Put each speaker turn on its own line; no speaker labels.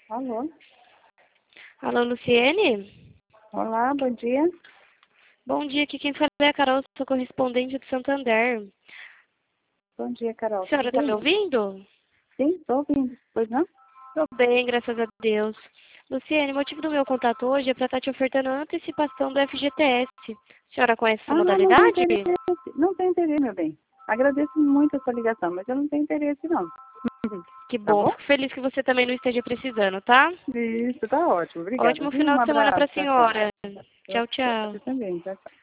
Alô?
Alô, Luciene?
Olá, bom dia.
Bom dia, aqui quem fala é a Carol, sou correspondente do Santander.
Bom dia, Carol.
A senhora
Tudo
está me
bem?
ouvindo?
Sim, estou ouvindo. Pois não?
Estou bem, graças a Deus. Luciene, o motivo do meu contato hoje é para estar te ofertando a antecipação do FGTS. A senhora conhece essa
Não tem
modalidade?
interesse. Não tem interesse, meu bem. Agradeço muito a sua ligação, mas eu não tenho interesse, não.
Que
Tá
bom,
bom?
fico feliz que você também não esteja precisando, tá?
Isso, tá ótimo. Obrigada,
Ótimo
viu?
final
Um
de semana para
abraço.
a
Tchau, tchau.
senhora. Tchau,
Pra você
tchau.
também. Tchau, tchau.